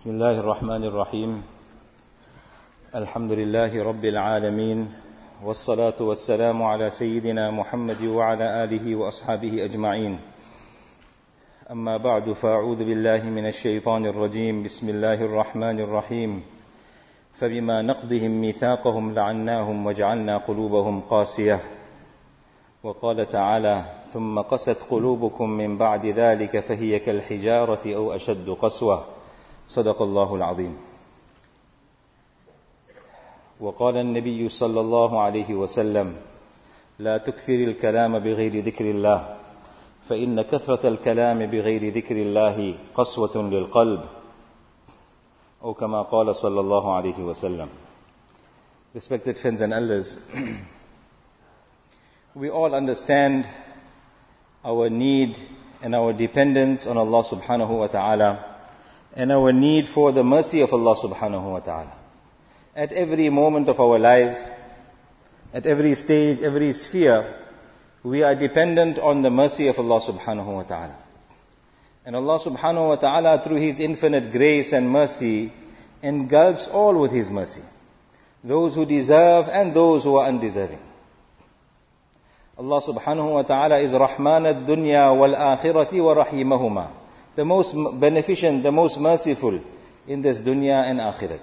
بسم الله الرحمن الرحيم الحمد لله رب العالمين والصلاة والسلام على سيدنا محمد وعلى آله وأصحابه أجمعين أما بعد فأعوذ بالله من الشيطان الرجيم بسم الله الرحمن الرحيم فبما نقضهم ميثاقهم لعناهم وجعلنا قلوبهم قاسية وقال تعالى ثم قست قلوبكم من بعد ذلك فهي كالحجارة أو أشد قسوة صدق الله العظيم. وقال النبي صلى الله عليه وسلم لا تكثر الكلام بغير ذكر الله فإن كثرة الكلام بغير ذكر الله قسوة للقلب أو كما قال صلى الله عليه وسلم. Respected friends and elders, we all understand our need and our dependence on Allah subhanahu wa ta'ala and our need for the mercy of Allah subhanahu wa ta'ala. At every moment of our lives, at every stage, every sphere, we are dependent on the mercy of Allah subhanahu wa ta'ala. And Allah subhanahu wa ta'ala, through His infinite grace and mercy, engulfs all with His mercy, those who deserve and those who are undeserving. Allah subhanahu wa ta'ala is Rahman ad-dunya wal-akhirati wa rahimahuma, the most beneficent, the most merciful in this dunya and akhirat.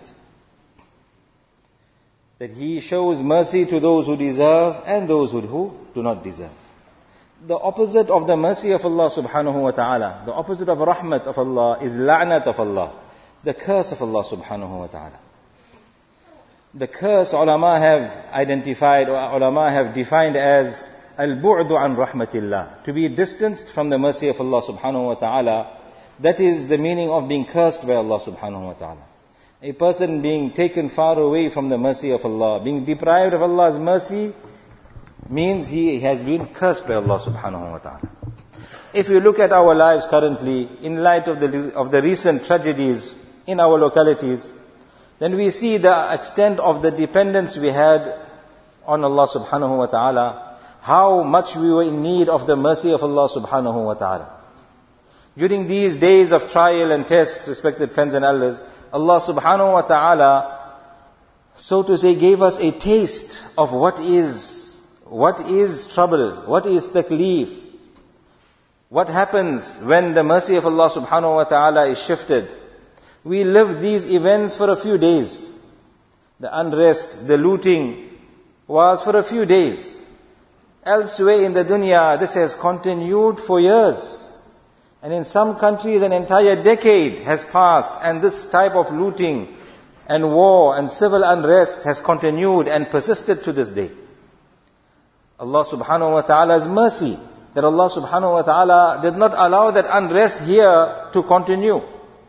That He shows mercy to those who deserve and those who do not deserve. The opposite of the mercy of Allah subhanahu wa ta'ala, the opposite of rahmat of Allah is la'nat of Allah, the curse of Allah subhanahu wa ta'ala. The curse ulama have identified, or ulama have defined as al-bu'du an rahmatillah, to be distanced from the mercy of Allah subhanahu wa ta'ala. That is the meaning of being cursed by Allah subhanahu wa ta'ala. A person being taken far away from the mercy of Allah, being deprived of Allah's mercy, means he has been cursed by Allah subhanahu wa ta'ala. If you look at our lives currently, in light of the recent tragedies in our localities, then we see the extent of the dependence we had on Allah subhanahu wa ta'ala, how much we were in need of the mercy of Allah subhanahu wa ta'ala. During these days of trial and test, respected friends and elders, Allah subhanahu wa ta'ala, so to say, gave us a taste of what is trouble, what is taklif, what happens when the mercy of Allah subhanahu wa ta'ala is shifted. We lived these events for a few days. The unrest, the looting was for a few days. Elsewhere in the dunya, this has continued for years. And in some countries, an entire decade has passed, and this type of looting and war and civil unrest has continued and persisted to this day. Allah subhanahu wa ta'ala's mercy, that Allah subhanahu wa ta'ala did not allow that unrest here to continue.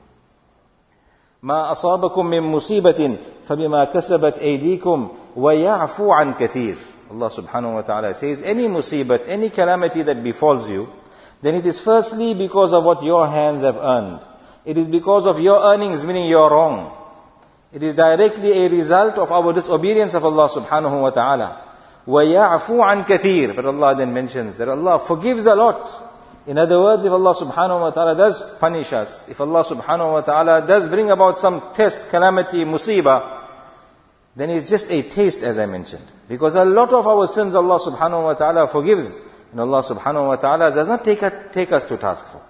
مَا أَصَابَكُم مِّن مُّصِيبَةٍ فَبِمَا كَسَبَتْ أَيْدِيكُمْ وَيَعْفُو عَنْ كَثِيرٍ. Allah subhanahu wa ta'ala says, any musibat, any calamity that befalls you, then it is firstly because of what your hands have earned. It is because of your earnings, meaning your wrong. It is directly a result of our disobedience of Allah subhanahu wa ta'ala. وَيَعْفُو عَنْ كَثِيرٍ. But Allah then mentions that Allah forgives a lot. In other words, if Allah subhanahu wa ta'ala does punish us, if Allah subhanahu wa ta'ala does bring about some test, calamity, musibah, then it's just a taste, as I mentioned. Because a lot of our sins Allah subhanahu wa ta'ala forgives. And Allah subhanahu wa ta'ala does not take us to task for.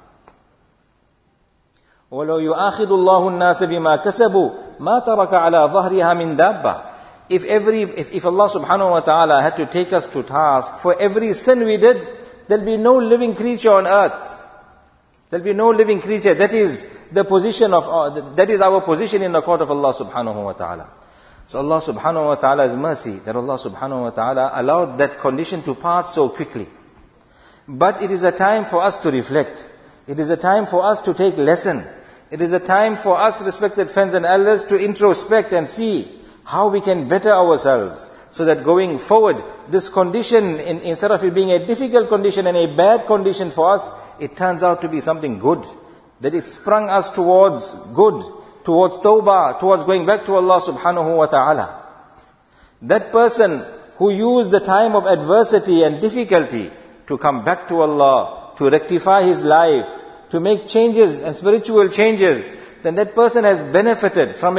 وَلَوْ يُؤَاخِذُ اللَّهُ النَّاسَ بِمَا كَسَبُوا مَا تَرَكَ عَلَى ظَهْرِهَا مِنْ دَابَّةٍ. If Allah subhanahu wa ta'ala had to take us to task for every sin we did, there'll be no living creature on earth. There'll be no living creature. That is the position of, that is our position in the court of Allah subhanahu wa ta'ala. So Allah subhanahu wa ta'ala's mercy, that Allah subhanahu wa ta'ala allowed that condition to pass so quickly. But it is a time for us to reflect. It is a time for us to take lesson. It is a time for us, respected friends and elders, to introspect and see how we can better ourselves, so that going forward, this condition, instead of it being a difficult condition and a bad condition for us, it turns out to be something good. That it sprung us towards good, towards tawbah, towards going back to Allah subhanahu wa ta'ala. That person who used the time of adversity and difficulty to come back to Allah, to rectify his life, to make changes and spiritual changes, then that person has benefited from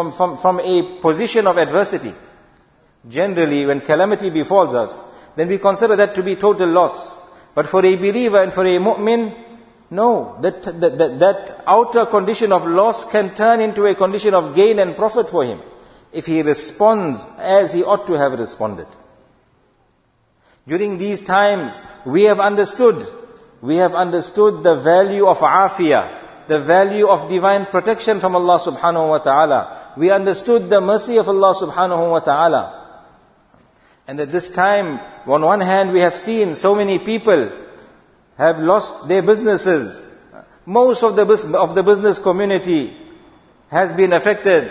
a position of adversity. Generally, when calamity befalls us, then we consider that to be total loss. But for a believer and for a mu'min, no, that outer condition of loss can turn into a condition of gain and profit for him, if he responds as he ought to have responded. During these times, we have understood the value of afiyah, the value of divine protection from Allah subhanahu wa ta'ala. We understood the mercy of Allah subhanahu wa ta'ala. And at this time, on one hand, we have seen so many people have lost their businesses. Most of the business community has been affected.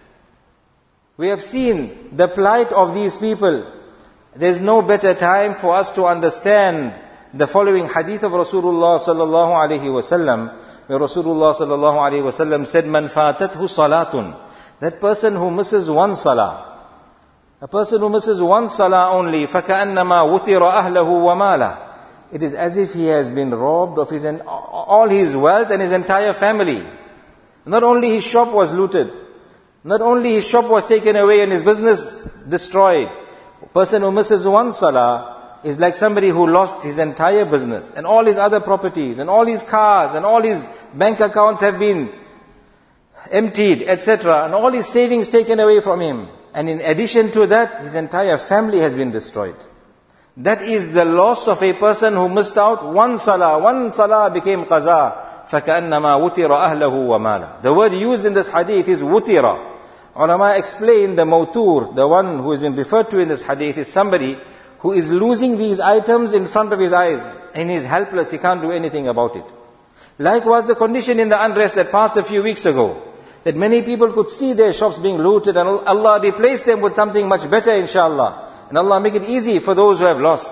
We have seen the plight of these people. There's no better time for us to understand the following hadith of Rasulullah sallallahu alaihi wasallam, where Rasulullah sallallahu alaihi wasallam said, "Man fatathu salatun," that person who misses one salah, a person who misses one salah only, فَكَأَنَّمَا وُتِرَ أَهْلَهُ وَمَالَهُ, it is as if he has been robbed of all his wealth and his entire family. Not only his shop was looted, not only his shop was taken away and his business destroyed. A person who misses one salah is like somebody who lost his entire business and all his other properties and all his cars and all his bank accounts have been emptied, etc. and all his savings taken away from him. And in addition to that, his entire family has been destroyed. That is the loss of a person who missed out one salah. One salah became qaza. فَكَأَنَّمَا وُتِرَ أَهْلَهُ وَمَالَهُ. The word used in this hadith is wutira. Ulama explain the mawtur, the one who has been referred to in this hadith, is somebody who is losing these items in front of his eyes and is helpless, he can't do anything about it. Like was the condition in the unrest that passed a few weeks ago, that many people could see their shops being looted and Allah replaced them with something much better, inshallah. And Allah make it easy for those who have lost.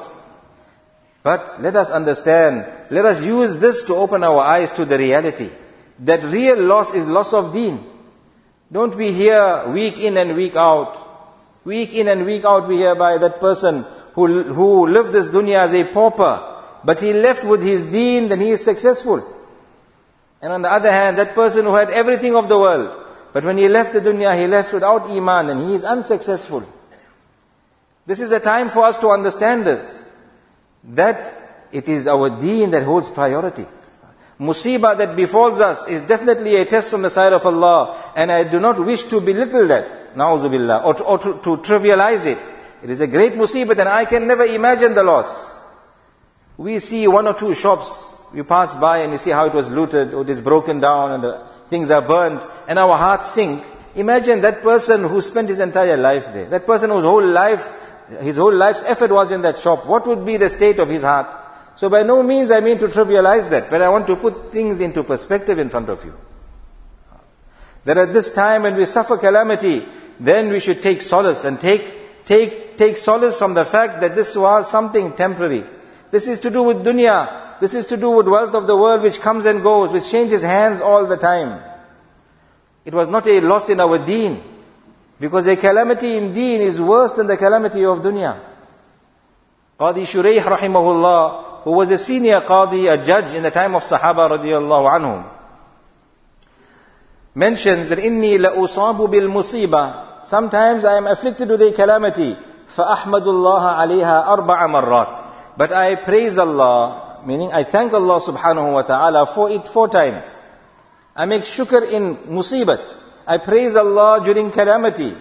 But let us understand, let us use this to open our eyes to the reality, that real loss is loss of deen. Don't we hear week in and week out? Week in and week out we hear by that person who lived this dunya as a pauper, but he left with his deen, then he is successful. And on the other hand, that person who had everything of the world, but when he left the dunya, he left without iman, and he is unsuccessful. This is a time for us to understand this, that it is our deen that holds priority. Musibah that befalls us is definitely a test from the side of Allah, and I do not wish to belittle that, na'udhu billah, or to trivialize it. It is a great musibah, and I can never imagine the loss. We see one or two shops, you pass by and you see how it was looted, or it is broken down and the things are burnt, and our hearts sink. Imagine that person who spent his entire life there, that person whose his whole life's effort was in that shop. What would be the state of his heart? So by no means I mean to trivialize that, but I want to put things into perspective in front of you. That at this time when we suffer calamity, then we should take solace and take solace from the fact that this was something temporary. This is to do with dunya. This is to do with wealth of the world which comes and goes, which changes hands all the time. It was not a loss in our deen, because a calamity in deen is worse than the calamity of dunya. Qadi Shuraih rahimahullah, who was a senior qadi, a judge in the time of Sahaba radiyallahu anhum, mentions that inni la usabu bil musiba. Sometimes I am afflicted with a calamity. فَأَحْمَدُ اللَّهَ عَلَيْهَا أَرْبَعَ مَرَّاتٍ. But I praise Allah, meaning I thank Allah subhanahu wa ta'ala for it 4 times. I make shukr in musibat. I praise Allah during calamity.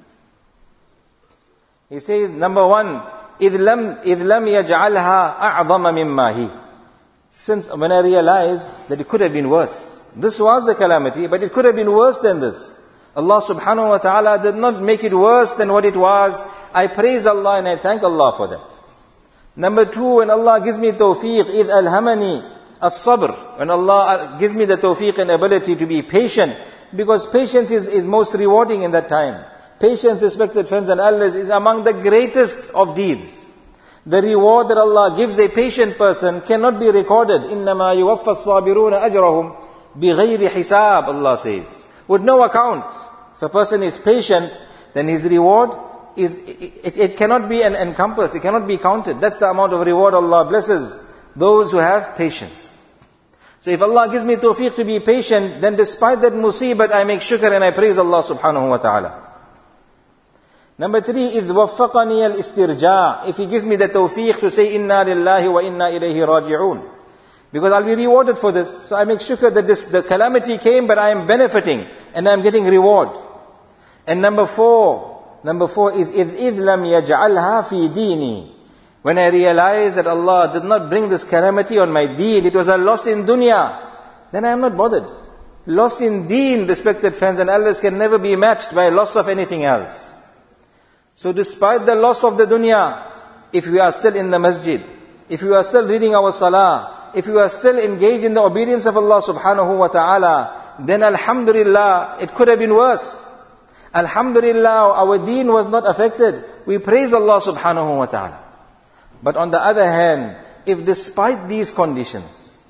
He says, number 1, إِذْ لَمْ يَجْعَلْهَا أَعْظَمَ مِمَّا هِي. Since when I realized that it could have been worse. This was the calamity, but it could have been worse than this. Allah subhanahu wa ta'ala did not make it worse than what it was. I praise Allah and I thank Allah for that. Number 2, when Allah gives me tawfiq, إِذْ أَلْهَمَنِي الصَّبْرِ. When Allah gives me the tawfiq and ability to be patient, because patience is most rewarding in that time. Patience, respected friends and elders, is among the greatest of deeds. The reward that Allah gives a patient person cannot be recorded. إِنَّمَا يُوَفَّ الصَّابِرُونَ أَجْرَهُم بِغَيْرِ حِسَابٍ, Allah says. With no account. If a person is patient, then his reward it cannot be encompassed, it cannot be counted. That's the amount of reward Allah blesses those who have patience. So if Allah gives me tawfiq to be patient, then despite that musibat, I make shukr and I praise Allah subhanahu wa ta'ala. Number 3, إِذْ وَفَّقَنِيَ الْإِسْتِرْجَاءِ. If He gives me the tawfiq to say, إِنَّا لِلَّهِ وَإِنَّا إِلَيْهِ رَاجِعُونَ. Because I'll be rewarded for this. So I make shukr that the calamity came, but I am benefiting and I am getting reward. And number 4 is إِذْ لَمْ يَجْعَلْهَا فِي دِينِي. When I realize that Allah did not bring this calamity on my deen, it was a loss in dunya, then I am not bothered. Loss in deen, respected friends and elders, can never be matched by loss of anything else. So despite the loss of the dunya, if we are still in the masjid, if we are still reading our salah, if we are still engaged in the obedience of Allah subhanahu wa ta'ala, then alhamdulillah, it could have been worse. Alhamdulillah, our deen was not affected. We praise Allah subhanahu wa ta'ala. But on the other hand, if despite these conditions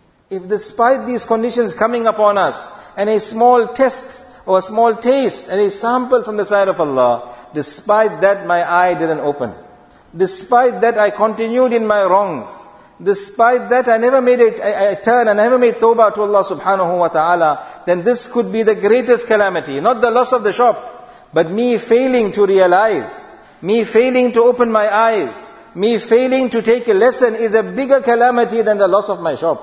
coming upon us, and a small test or a small taste and a sample from the side of Allah, despite that my eye didn't open, despite that I continued in my wrongs, despite that I never made a turn, I never made tawbah to Allah subhanahu wa ta'ala, then this could be the greatest calamity. Not the loss of the shop, but me failing to realize, me failing to open my eyes, me failing to take a lesson is a bigger calamity than the loss of my shop.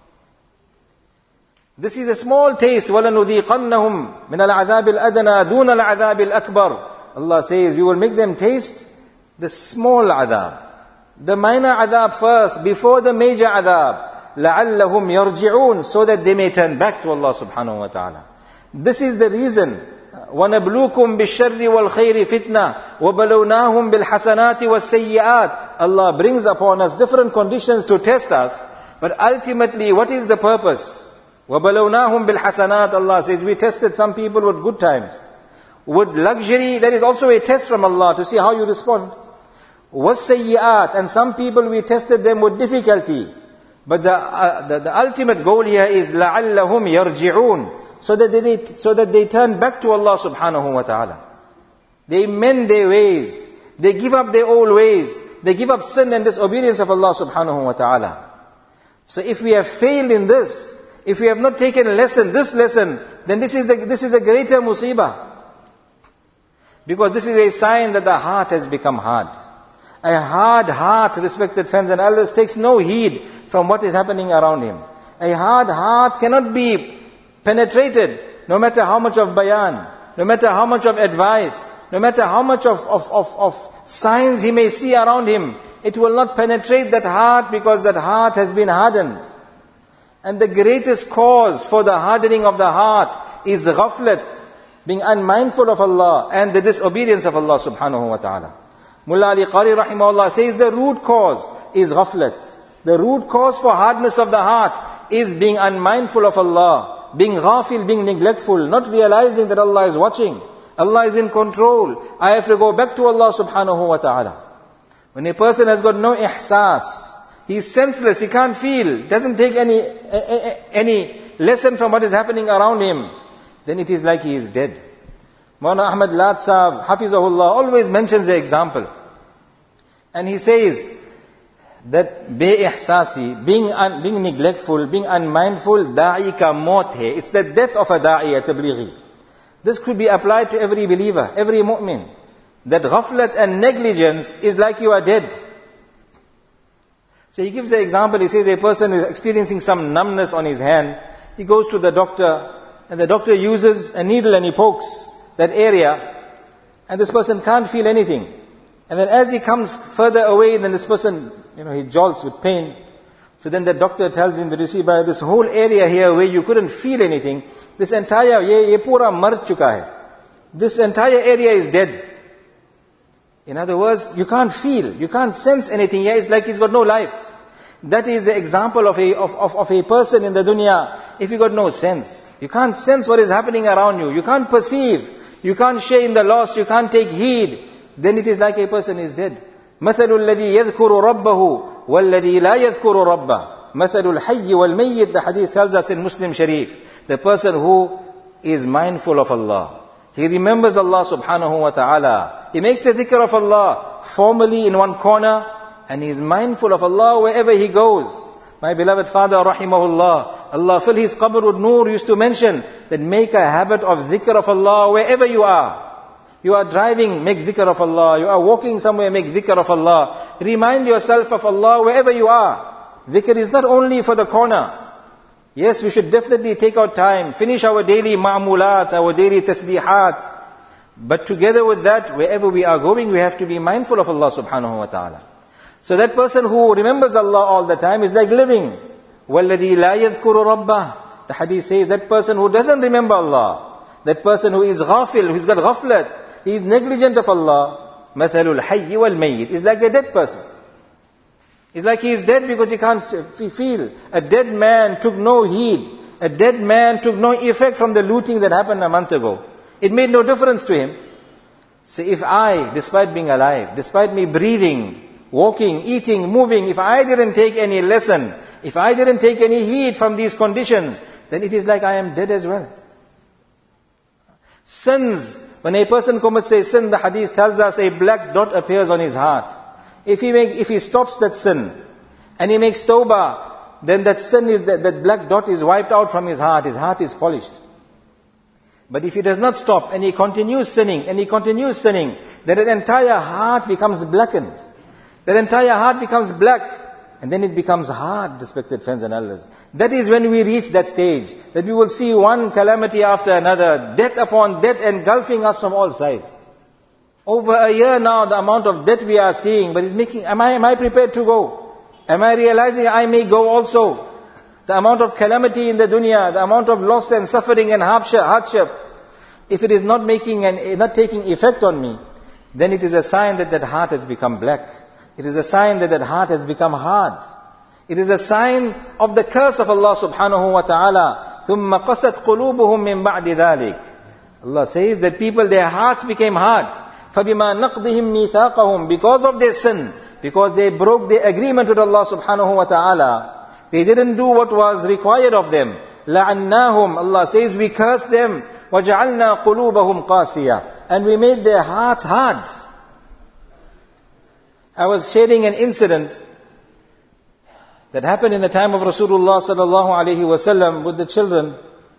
This is a small taste. وَلَنُذِيقَنَّهُمْ مِنَ الْعَذَابِ الْأَدْنَى دُونَ الْعَذَابِ الْأَكْبَرِ. Allah says, we will make them taste the small adhab, the minor adhab first, before the major adhab. لَعَلَّهُمْ يَرْجِعُونَ. So that they may turn back to Allah subhanahu wa ta'ala. This is the reason. وَنَبْلُوكُمْ بِالشَّرِّ وَالْخَيْرِ فِتْنَةً وَبَلَوْنَاهُمْ بِالْحَسَنَاتِ وَالسَّيِّئَاتِ. Allah brings upon us different conditions to test us, but ultimately, what is the purpose? وَبَلَوْنَاهُمْ بِالْحَسَنَاتِ. Allah says, we tested some people with good times. With luxury, there is also a test from Allah to see how you respond. وَالسَّيِّئَاتِ. And some people we tested them with difficulty. But the ultimate goal here is لَعَلَّهُمْ يَرْجِعُونَ. So that they turn back to Allah subhanahu wa ta'ala. They mend their ways. They give up their old ways. They give up sin and disobedience of Allah subhanahu wa ta'ala. So if we have failed in this, if we have not taken this lesson, then this is a greater musibah. Because this is a sign that the heart has become hard. A hard heart, respected friends and elders, takes no heed from what is happening around him. A hard heart cannot be penetrated, no matter how much of bayan, no matter how much of advice, no matter how much of signs he may see around him. It will not penetrate that heart, because that heart has been hardened. And the greatest cause for the hardening of the heart is ghaflat, being unmindful of Allah and the disobedience of Allah subhanahu wa ta'ala. Mullah Ali Qari rahimahullah says the root cause is ghaflat. The root cause for hardness of the heart is being unmindful of Allah, being ghafil, being neglectful, not realizing that Allah is watching, Allah is in control. I have to go back to Allah subhanahu wa ta'ala. When a person has got no ihsas, he is senseless, he can't feel, doesn't take any lesson from what is happening around him, then it is like he is dead. Maulana Ahmad Lat Sahab, Hafizahullah, always mentions the example. And he says that be-ihsasi, being neglectful, being unmindful, da'i ka maut hai. It's the death of a da'i, a tablighi. This could be applied to every believer, every mu'min. That ghaflat and negligence is like you are dead. So he gives the example, he says a person is experiencing some numbness on his hand. He goes to the doctor, and the doctor uses a needle and he pokes that area, and this person can't feel anything. And then as he comes further away, then this person, he jolts with pain. So then the doctor tells him that, you see, by this whole area here where you couldn't feel anything, this entire, ye pura mar chuka hai. This entire area is dead. In other words, you can't feel, you can't sense anything here. It's like he's got no life. That is the example of a person in the dunya. If you got no sense, you can't sense what is happening around you, you can't perceive, you can't share in the loss, you can't take heed, then it is like a person is dead. مثل الذي يذكر ربه والذي لا يذكر ربه مثل الحي والميت. The hadith tells us in Muslim Sharif, the person who is mindful of Allah, he remembers Allah subhanahu wa ta'ala, he makes the dhikr of Allah formally in one corner, and he is mindful of Allah wherever he goes. My beloved father, rahimahullah, Allah fill his qabr with noor, used to mention that make a habit of dhikr of Allah wherever you are. You are driving, make dhikr of Allah. You are walking somewhere, make dhikr of Allah. Remind yourself of Allah wherever you are. Dhikr is not only for the corner. Yes, we should definitely take our time, finish our daily ma'mulat, our daily tasbihat. But together with that, wherever we are going, we have to be mindful of Allah subhanahu wa ta'ala. So that person who remembers Allah all the time is like living. وَالَّذِي لَا يَذْكُرُ رَبَّهِ. The hadith says that person who doesn't remember Allah, that person who is ghafil, who's got ghaflat, he is negligent of Allah, مَثَلُ الْحَيِّ وَالْمَيِّتِ, is like a dead person. It's like he is dead because he can't feel. A dead man took no heed. A dead man took no effect from the looting that happened a month ago. It made no difference to him. So if I, despite being alive, despite me breathing, walking, eating, moving, if I didn't take any lesson, if I didn't take any heed from these conditions, then it is like I am dead as well. Sins, when a person commits a sin, the hadith tells us a black dot appears on his heart. If he stops that sin, and he makes tawbah, then that sin is, that black dot is wiped out from his heart is polished. But if he does not stop, and he continues sinning, then that entire heart becomes blackened. That entire heart becomes black, and then it becomes hard, respected friends and elders. That is when we reach that stage, that we will see one calamity after another, death upon death engulfing us from all sides. Over a year now, the amount of death we are seeing, but it's making, am I prepared to go? Am I realizing I may go also? The amount of calamity in the dunya, the amount of loss and suffering and hardship, if it is not taking effect on me, then it is a sign that that heart has become black. It is a sign that that heart has become hard. It is a sign of the curse of Allah subhanahu wa ta'ala. ثُمَّ قَسَتْ قُلُوبُهُم مِّن بَعْدِ ذَلِكَ. Allah says that people, their hearts became hard. فَبِمَا نَقْضِهِمْ مِيثَاقَهُم. Because of their sin, because they broke the agreement with Allah subhanahu wa ta'ala, they didn't do what was required of them. لَعَنَّاهُمْ. Allah says, we cursed them. وَجَعَلْنَا قُلُوبَهُمْ قَاسِيَةً. And we made their hearts hard. I was sharing an incident that happened in the time of Rasulullah sallallahu alaihi wasallam with the children.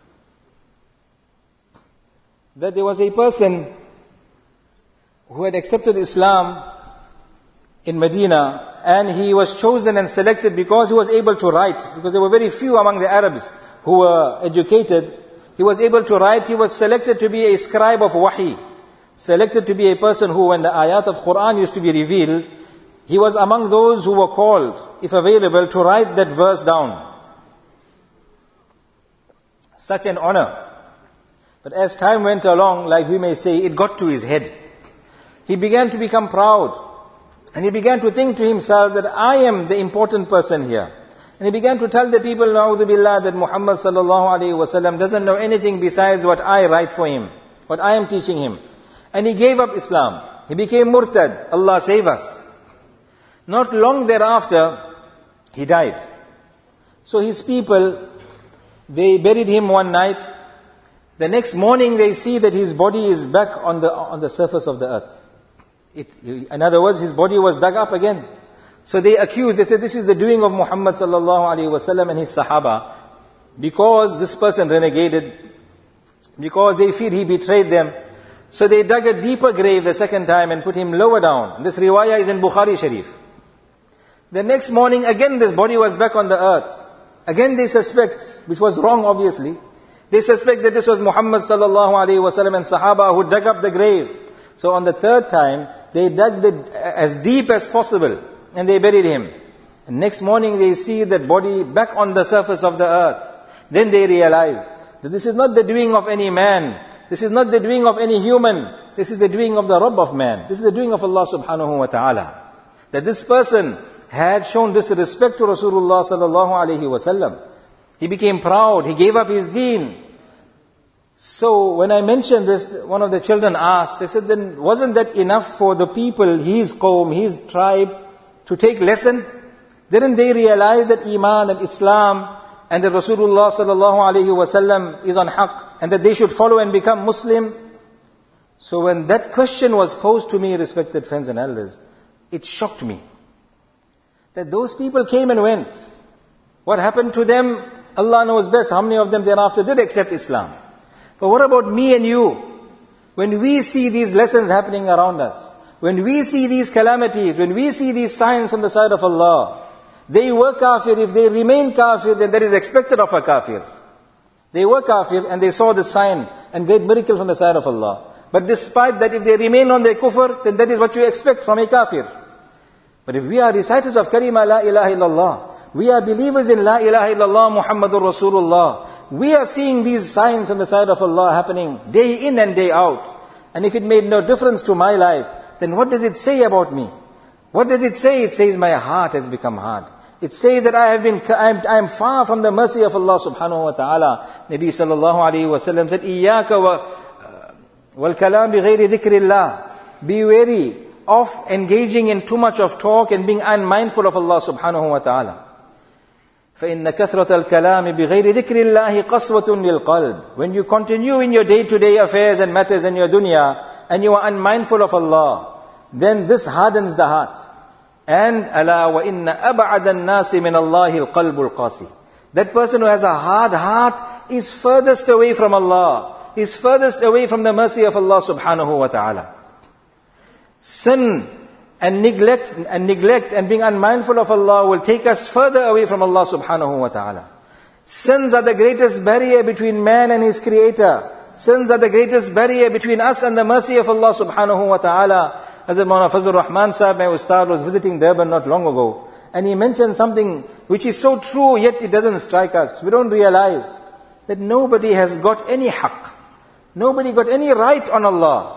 That there was a person who had accepted Islam in Medina, and he was chosen and selected because he was able to write, because there were very few among the Arabs who were educated. He was able to write. He was selected to be a scribe of wahi, selected to be a person who, when the ayat of Quran used to be revealed, he was among those who were called, if available, to write that verse down. Such an honor. But as time went along, like we may say, it got to his head. He began to become proud. And he began to think to himself that I am the important person here. And he began to tell the people, na'udhu billah, that Muhammad sallallahu alayhi wa sallam doesn't know anything besides what I write for him, what I am teaching him. And he gave up Islam. He became murtad. Allah save us. Not long thereafter, he died. So his people, they buried him one night. The next morning they see that his body is back on the surface of the earth. In other words, his body was dug up again. So they accused, they said, this is the doing of Muhammad sallallahu alaihi wasallam and his Sahaba. Because this person renegated, because they feel he betrayed them. So they dug a deeper grave the second time and put him lower down. And this riwayah is in Bukhari Sharif. The next morning, again this body was back on the earth. Again they suspect, which was wrong obviously, they suspect that this was Muhammad sallallahu alaihi wasallam and Sahaba who dug up the grave. So on the third time, they dug it as deep as possible and they buried him. And next morning they see that body back on the surface of the earth. Then they realized that this is not the doing of any man. This is not the doing of any human. This is the doing of the Rabb of man. This is the doing of Allah subhanahu wa ta'ala. That this person had shown disrespect to Rasulullah sallallahu alaihi wasallam. He became proud. He gave up his deen. So when I mentioned this, one of the children asked, they said, then wasn't that enough for the people, his qawm, his tribe, to take lesson? Didn't they realize that Iman and Islam and that Rasulullah sallallahu alaihi wasallam is on haqq and that they should follow and become Muslim? So when that question was posed to me, respected friends and elders, it shocked me. That those people came and went. What happened to them, Allah knows best. How many of them thereafter did accept Islam? But what about me and you? When we see these lessons happening around us, when we see these calamities, when we see these signs from the side of Allah, they were kafir. If they remain kafir, then that is expected of a kafir. They were kafir and they saw the sign and great miracle from the side of Allah. But despite that, if they remain on their kufr, then that is what you expect from a kafir. But if we are reciters of kalima la ilaha illallah, we are believers in la ilaha illallah Muhammadur Rasulullah, we are seeing these signs on the side of Allah happening day in and day out. And if it made no difference to my life, then what does it say about me? What does it say? It says my heart has become hard. It says that I am far from the mercy of Allah subhanahu wa ta'ala. Nabi sallallahu alayhi wa sallam said, Iyaka wal kalam bi ghayri dhikrillah. Be wary of engaging in too much of talk and being unmindful of Allah subhanahu wa ta'ala. فَإِنَّ كَثْرَةَ الْكَلَامِ بِغَيْرِ ذِكْرِ اللَّهِ قَسْوَةٌ لِلْقَلْبِ. When you continue in your day-to-day affairs and matters in your dunya, and you are unmindful of Allah, then this hardens the heart. And أَلَا وَإِنَّ أَبْعَدَ النَّاسِ مِنَ اللَّهِ الْقَلْبُ الْقَاسِي. That person who has a hard heart is furthest away from Allah, is furthest away from the mercy of Allah subhanahu wa ta'ala. Sin and neglect and being unmindful of Allah will take us further away from Allah subhanahu wa ta'ala. Sins are the greatest barrier between man and his creator. Sins are the greatest barrier between us and the mercy of Allah subhanahu wa ta'ala. Hazrat Maulana Fazlur Rahman Sahib, my Ustad, was visiting Durban not long ago, and he mentioned something which is so true, yet it doesn't strike us. We don't realize that nobody has got any haqq. Nobody got any right on Allah.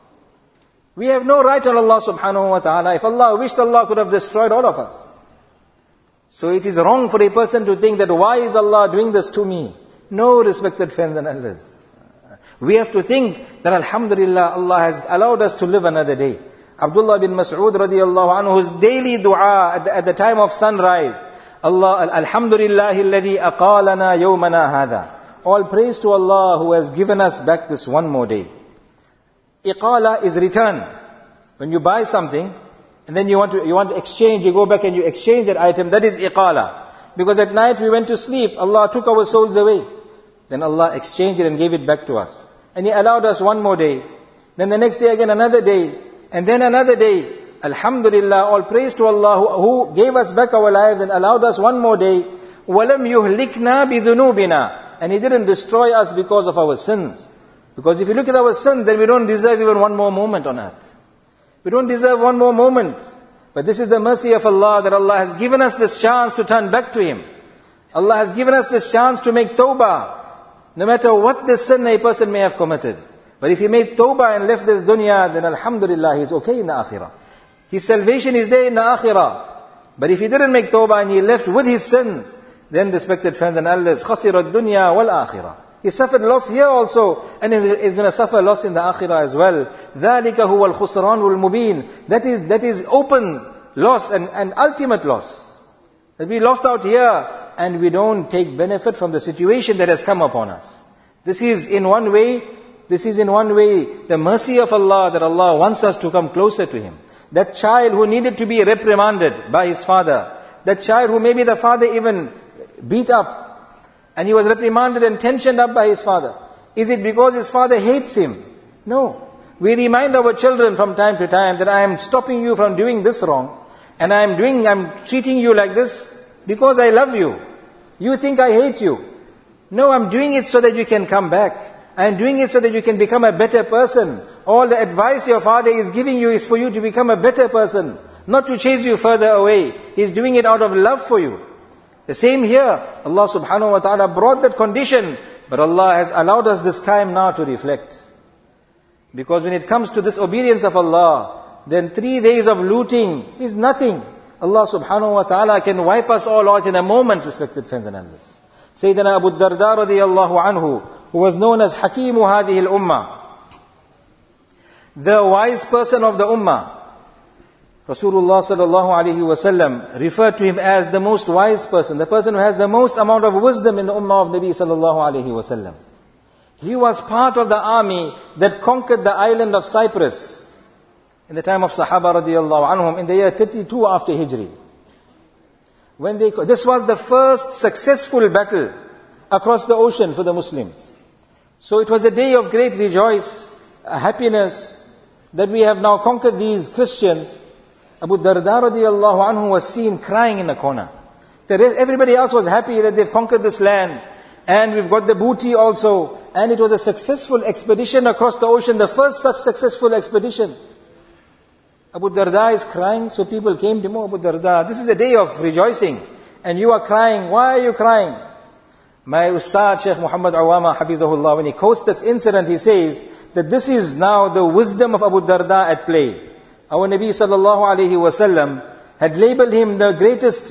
We have no right on Allah subhanahu wa ta'ala. If Allah wished, Allah could have destroyed all of us. So it is wrong for a person to think that why is Allah doing this to me? No, respected friends and elders. We have to think that alhamdulillah, Allah has allowed us to live another day. Abdullah bin Mas'ud radiyallahu anhu, his daily dua at the time of sunrise, Allah, alhamdulillahi alladhi aqalana yawmana hadha. All praise to Allah who has given us back this one more day. Iqala is return. When you buy something, and then you want to exchange, you go back and you exchange that item, that is iqala. Because at night we went to sleep, Allah took our souls away. Then Allah exchanged it and gave it back to us. And He allowed us one more day. Then the next day again another day. And then another day. Alhamdulillah, all praise to Allah who gave us back our lives and allowed us one more day. وَلَمْ يُهْلِكْنَا بِذُنُوبِنَا. And He didn't destroy us because of our sins. Because if you look at our sins, then we don't deserve even one more moment on earth. We don't deserve one more moment. But this is the mercy of Allah, that Allah has given us this chance to turn back to Him. Allah has given us this chance to make tawbah. No matter what the sin a person may have committed. But if he made tawbah and left this dunya, then alhamdulillah, he's okay in the akhirah. His salvation is there in the akhirah. But if he didn't make tawbah and he left with his sins, then respected friends and elders, khasira dunya wal akhirah. He suffered loss here also, and is going to suffer loss in the akhirah as well. ذَلِكَ هُوَ الْخُسْرَانُ الْمُبِينُ. That is open loss and ultimate loss. That we lost out here, and we don't take benefit from the situation that has come upon us. This is in one way the mercy of Allah, that Allah wants us to come closer to Him. That child who needed to be reprimanded by his father, that child who maybe the father even beat up, and he was reprimanded and tensioned up by his father. Is it because his father hates him? No. We remind our children from time to time that I am stopping you from doing this wrong, and I'm treating you like this because I love you. You think I hate you. No, I'm doing it so that you can come back. I'm doing it so that you can become a better person. All the advice your father is giving you is for you to become a better person, not to chase you further away. He's doing it out of love for you. The same here, Allah subhanahu wa ta'ala brought that condition, but Allah has allowed us this time now to reflect. Because when it comes to this obedience of Allah, then 3 days of looting is nothing. Allah subhanahu wa ta'ala can wipe us all out in a moment, respected friends and elders. Sayyidina Abu Darda radiyallahu anhu, who was known as Hakimu Hadhihi al-Ummah, the wise person of the Ummah, Rasulullah sallallahu alaihi wasallam referred to him as the most wise person, the person who has the most amount of wisdom in the Ummah of Nabi sallallahu alaihi wasallam. He was part of the army that conquered the island of Cyprus in the time of Sahaba radiyallahu anhum in the year 32 after Hijri. This was the first successful battle across the ocean for the Muslims. So it was a day of great happiness, that we have now conquered these Christians. Abu Darda radiallahu anhu was seen crying in a corner. Everybody else was happy that they've conquered this land, and we've got the booty also, and it was a successful expedition across the ocean, the first such successful expedition. Abu Darda is crying, so people came to him, Abu Darda, this is a day of rejoicing, and you are crying. Why are you crying? My Ustad, Shaykh Muhammad Awama, Hafizahullah, when he quotes this incident, he says that this is now the wisdom of Abu Darda at play. Our Nabi sallallahu alayhi wasallam had labeled him the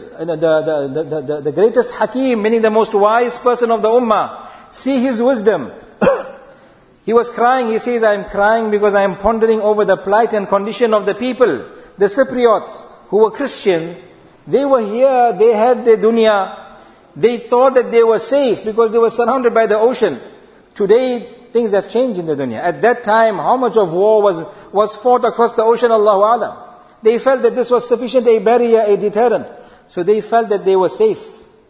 greatest Hakim, meaning the most wise person of the Ummah. See his wisdom. He was crying, he says, I am crying because I am pondering over the plight and condition of the people, the Cypriots, who were Christian. They were here, they had their dunya. They thought that they were safe because they were surrounded by the ocean. Today, things have changed in the dunya. At that time, how much of war was fought across the ocean, Allahu Alam. They felt that this was sufficient a barrier, a deterrent. So they felt that they were safe.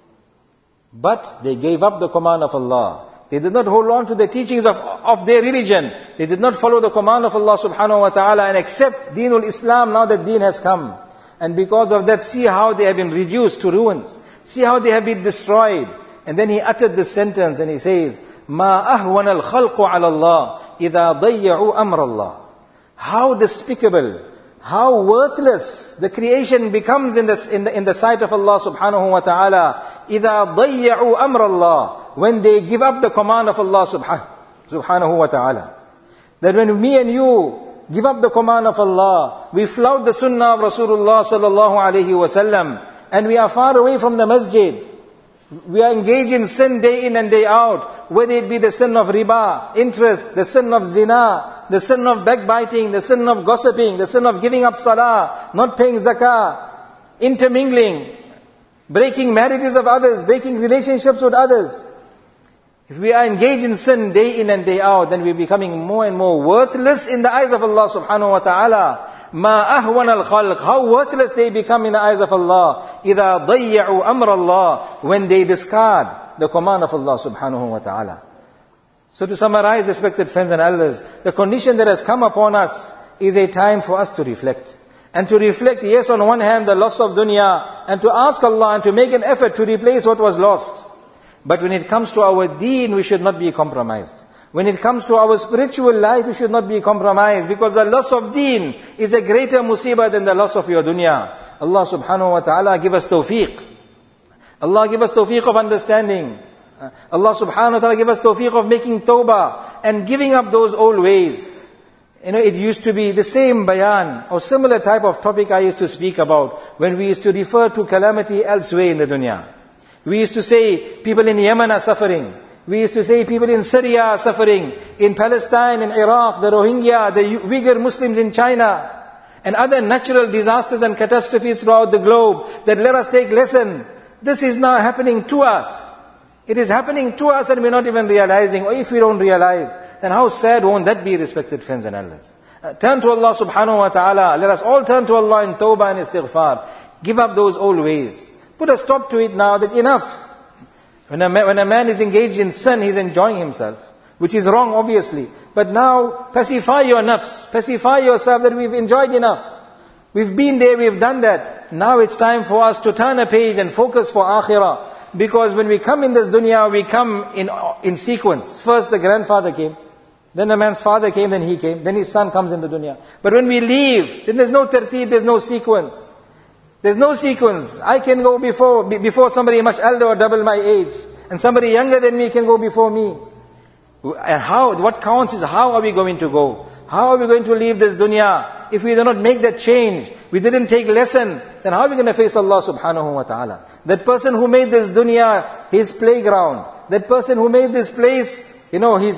But they gave up the command of Allah. They did not hold on to the teachings of their religion. They did not follow the command of Allah subhanahu wa ta'ala and accept Deenul Islam now that Deen has come. And because of that, see how they have been reduced to ruins. See how they have been destroyed. And then he uttered this sentence and he says, مَا أَهْوَنَ الْخَلْقُ عَلَى اللَّهِ إِذَا ضَيَّعُوا أَمْرَ اللَّهِ. How despicable, how worthless the creation becomes in the sight of Allah subhanahu wa ta'ala. إِذَا ضَيَّعُوا أَمْرَ اللَّهِ. When they give up the command of Allah subhanahu wa ta'ala. That when me and you give up the command of Allah, we flout the sunnah of Rasulullah sallallahu alayhi wa sallam, and we are far away from the masjid. We are engaged in sin day in and day out, whether it be the sin of riba, interest, the sin of zina, the sin of backbiting, the sin of gossiping, the sin of giving up salah, not paying zakah, intermingling, breaking marriages of others, breaking relationships with others. If we are engaged in sin day in and day out, then we are becoming more and more worthless in the eyes of Allah subhanahu wa ta'ala. مَا أَهْوَنَ الْخَلْقِ. How worthless they become in the eyes of Allah. إِذَا ضَيَّعُوا أَمْرَ اللَّهِ. When they discard the command of Allah subhanahu wa ta'ala. So to summarize, respected friends and elders, the condition that has come upon us is a time for us to reflect. And to reflect, yes, on one hand, the loss of dunya, and to ask Allah and to make an effort to replace what was lost. But when it comes to our deen, we should not be compromised. When it comes to our spiritual life, we should not be compromised, because the loss of deen is a greater musibah than the loss of your dunya. Allah subhanahu wa ta'ala give us tawfiq. Allah give us tawfiq of understanding. Allah subhanahu wa ta'ala give us tawfiq of making tawbah and giving up those old ways. It used to be the same bayan or similar type of topic I used to speak about when we used to refer to calamity elsewhere in the dunya. We used to say people in Yemen are suffering. We used to say people in Syria are suffering. In Palestine, in Iraq, the Rohingya, the Uyghur Muslims in China, and other natural disasters and catastrophes throughout the globe, that let us take lesson. This is now happening to us. It is happening to us and we're not even realizing. Or if we don't realize, then how sad won't that be, respected friends and elders? Turn to Allah subhanahu wa ta'ala. Let us all turn to Allah in tawbah and istighfar. Give up those old ways. Put a stop to it now, that enough. When a man is engaged in sin, he's enjoying himself, which is wrong obviously. But now, pacify your nafs, pacify yourself that we've enjoyed enough. We've been there, we've done that. Now it's time for us to turn a page and focus for akhirah. Because when we come in this dunya, we come in sequence. First the grandfather came, then the man's father came, then he came, then his son comes in the dunya. But when we leave, then there's no tertib, there's no sequence. There's no sequence. I can go before somebody much elder or double my age. And somebody younger than me can go before me. And what counts is how are we going to go? How are we going to leave this dunya? If we do not make that change, we didn't take lesson, then how are we going to face Allah subhanahu wa ta'ala? That person who made this dunya his playground, that person who made this place,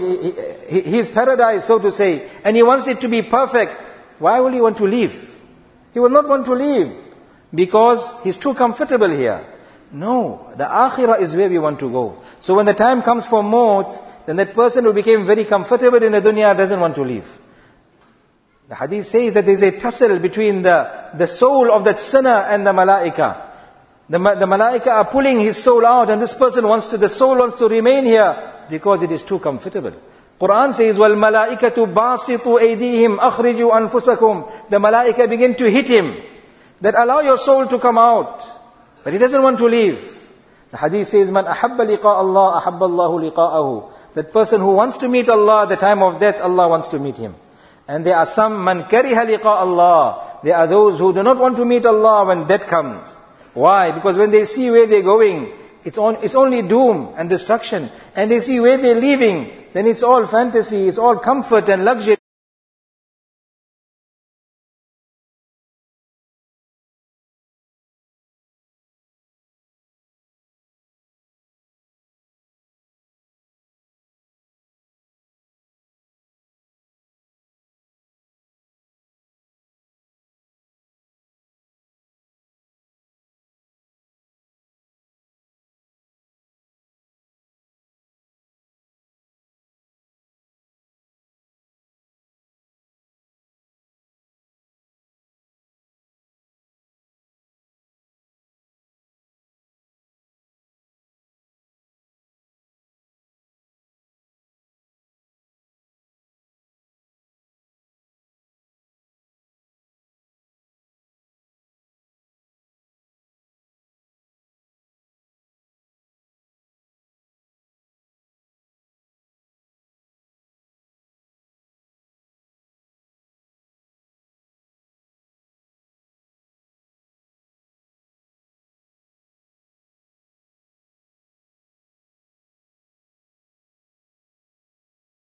his paradise, so to say, and he wants it to be perfect, why will he want to leave? He will not want to leave. Because he's too comfortable here. No, the akhirah is where we want to go. So when the time comes for maut, then that person who became very comfortable in the dunya doesn't want to leave. The hadith says that there's a tussle between the soul of that sinner and the malaika. The malaika are pulling his soul out, and this person the soul wants to remain here because it is too comfortable. Quran says, وَالْمَلَائِكَةُ بَاسِطُوا أَيْدِيهِمْ أَخْرِجُوا أَنفُسَكُمْ. The malaika begin to hit him, that allow your soul to come out. But he doesn't want to leave. The hadith says, مَنْ أَحَبَّ لِقَاءَ اللَّهِ أَحَبَّ اللَّهُ لِقَاءَهُ. That person who wants to meet Allah at the time of death, Allah wants to meet him. And there are some, مَنْ كَرِهَ لِقَاءَ اللَّهِ. There are those who do not want to meet Allah when death comes. Why? Because when they see where they're going, it's only doom and destruction. And they see where they're leaving, then it's all fantasy, it's all comfort and luxury.